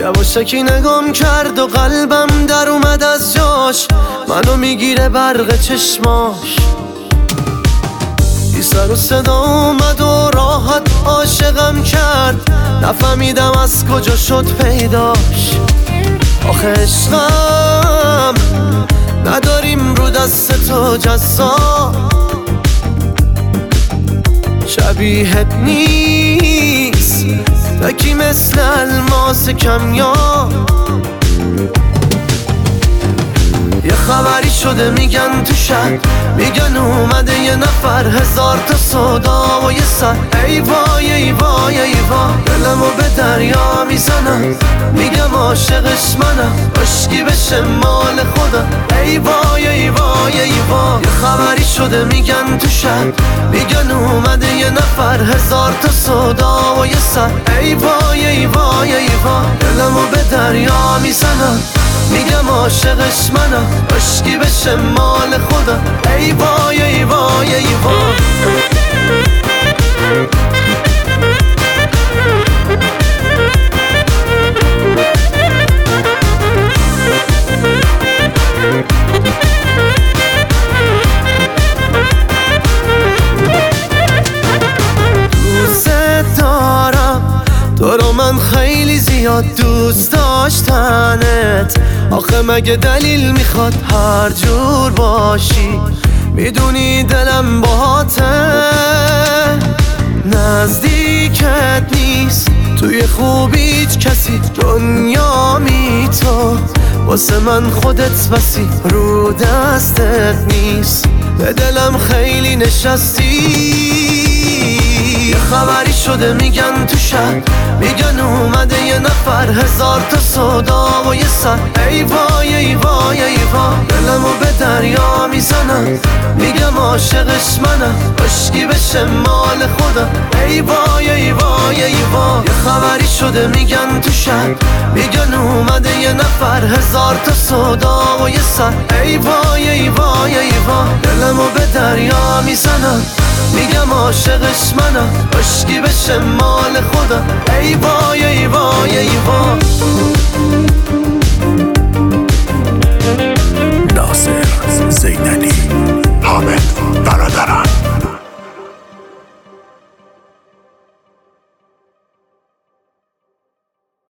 یواشکی نگام کرد و قلبم در اومد از جاش، منو میگیره برق چشماش. بی سر و صدا اومد و راحت عاشقم کرد، نفهمیدم از کجا شد پیداش. آخه عشقم نداریم رو دست تو جزا، شبیهت نیست تکی مثل الماس کمیاب. یه خبری شده میگن تو شهر، میگن اومده یه نفر، هزار تا صدا و یه سر. ای وای ای وای ای وای، دلمو به دریا میزنم، میگم عاشقش منم، عشقی بشه مال خودم. ای وای ای وای ای وای، یه خبری شده میگن تو شهر، میگن اومده یه نفر، هزار تا صدا و یه سر. ای وای ای وای ای وای، دلمو به دریا میزنم، میگم عاشقش منم، عشقی بشه مال خودم. ای وای ای وای ای وای. دوست دارم تو رو، من خیلی زیاد دوست داشتنت. آخه مگه دلیل میخواد هر جور باشی؟ میدونی دلم باهاته، نزدیکت نیست توی خوبیت کسی، دنیا می تو واسه من خودت بسی، رو دستت نیست به دلم خیلی نشستی. یه خبری شده میگن تو شهر، میگن اومده یه نفر، هزار تا صدا و یه سر. ای وای ای وای ای وای، دلمو به دریا میزنم، میگم عاشقش منم، عشقی بشه مال خودم. ای وای ای وای ای وای، یه خبری شده میگن تو شهر، میگن اومده یه نفر، هزار تا صدا و یه سر. ای وای ای وای ای وای، دلمو به دریا میزنم، میگم عاشقش منم، عشقی بشه مال خودم. ای وای ای وای ای وای.